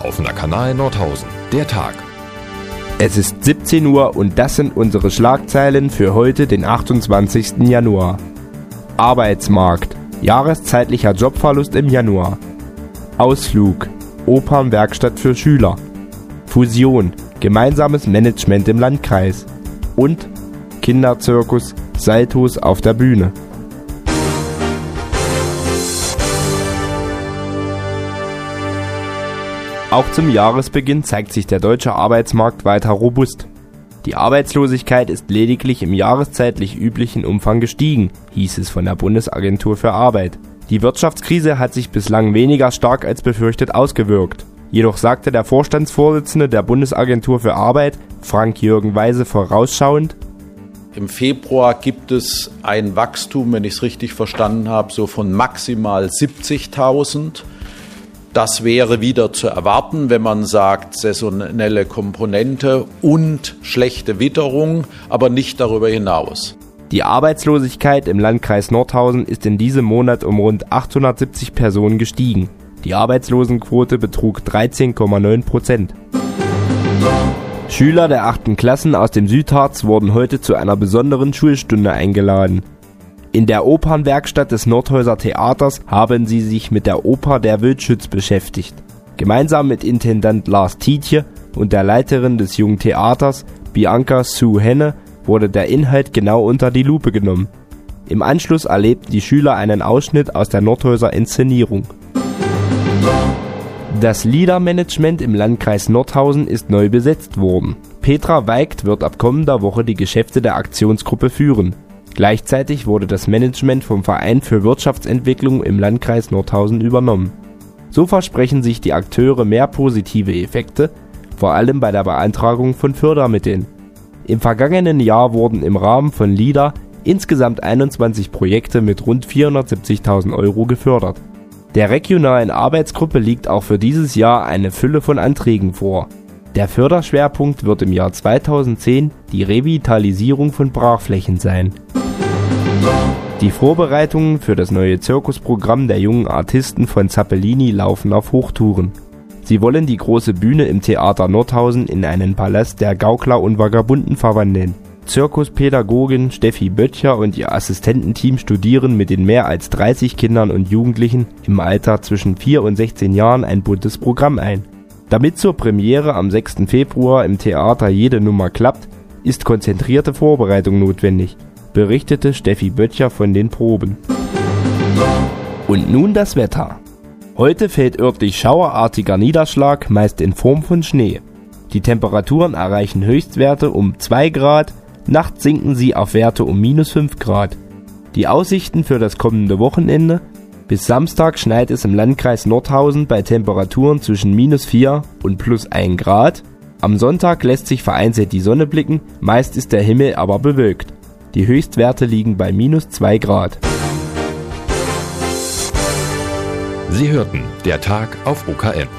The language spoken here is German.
Offener Kanal Nordhausen. Der Tag. Es ist 17 Uhr und das sind unsere Schlagzeilen für heute, den 28. Januar. Arbeitsmarkt. Jahreszeitlicher Jobverlust im Januar. Ausflug. Opernwerkstatt für Schüler. Fusion. Gemeinsames Management im Landkreis. Und Kinderzirkus. Saltos auf der Bühne. Auch zum Jahresbeginn zeigt sich der deutsche Arbeitsmarkt weiter robust. Die Arbeitslosigkeit ist lediglich im jahreszeitlich üblichen Umfang gestiegen, hieß es von der Bundesagentur für Arbeit. Die Wirtschaftskrise hat sich bislang weniger stark als befürchtet ausgewirkt. Jedoch sagte der Vorstandsvorsitzende der Bundesagentur für Arbeit, Frank-Jürgen Weise, vorausschauend: Im Februar gibt es ein Wachstum, wenn ich es richtig verstanden habe, so von maximal 70.000. Das wäre wieder zu erwarten, wenn man sagt, saisonelle Komponente und schlechte Witterung, aber nicht darüber hinaus. Die Arbeitslosigkeit im Landkreis Nordhausen ist in diesem Monat um rund 870 Personen gestiegen. Die Arbeitslosenquote betrug 13,9%. Schüler der 8. Klassen aus dem Südharz wurden heute zu einer besonderen Schulstunde eingeladen. In der Opernwerkstatt des Nordhäuser Theaters haben sie sich mit der Oper Der Wildschütz beschäftigt. Gemeinsam mit Intendant Lars Tiedje und der Leiterin des Jungen Theaters, Bianca Sue Henne, wurde der Inhalt genau unter die Lupe genommen. Im Anschluss erlebten die Schüler einen Ausschnitt aus der Nordhäuser Inszenierung. Das Liedermanagement im Landkreis Nordhausen ist neu besetzt worden. Petra Weigt wird ab kommender Woche die Geschäfte der Aktionsgruppe führen. Gleichzeitig wurde das Management vom Verein für Wirtschaftsentwicklung im Landkreis Nordhausen übernommen. So versprechen sich die Akteure mehr positive Effekte, vor allem bei der Beantragung von Fördermitteln. Im vergangenen Jahr wurden im Rahmen von LIDA insgesamt 21 Projekte mit rund 470.000 € gefördert. Der regionalen Arbeitsgruppe liegt auch für dieses Jahr eine Fülle von Anträgen vor. Der Förderschwerpunkt wird im Jahr 2010 die Revitalisierung von Brachflächen sein. Die Vorbereitungen für das neue Zirkusprogramm der jungen Artisten von Zappellini laufen auf Hochtouren. Sie wollen die große Bühne im Theater Nordhausen in einen Palast der Gaukler und Vagabunden verwandeln. Zirkuspädagogin Steffi Böttcher und ihr Assistententeam studieren mit den mehr als 30 Kindern und Jugendlichen im Alter zwischen 4 und 16 Jahren ein buntes Programm ein. Damit zur Premiere am 6. Februar im Theater jede Nummer klappt, ist konzentrierte Vorbereitung notwendig, berichtete Steffi Böttcher von den Proben. Und nun das Wetter. Heute fällt örtlich schauerartiger Niederschlag, meist in Form von Schnee. Die Temperaturen erreichen Höchstwerte um 2 Grad, nachts sinken sie auf Werte um -5 Grad. Die Aussichten für das kommende Wochenende: Bis Samstag schneit es im Landkreis Nordhausen bei Temperaturen zwischen -4 und +1 Grad. Am Sonntag lässt sich vereinzelt die Sonne blicken, meist ist der Himmel aber bewölkt. Die Höchstwerte liegen bei -2 Grad. Sie hörten Der Tag auf OKN.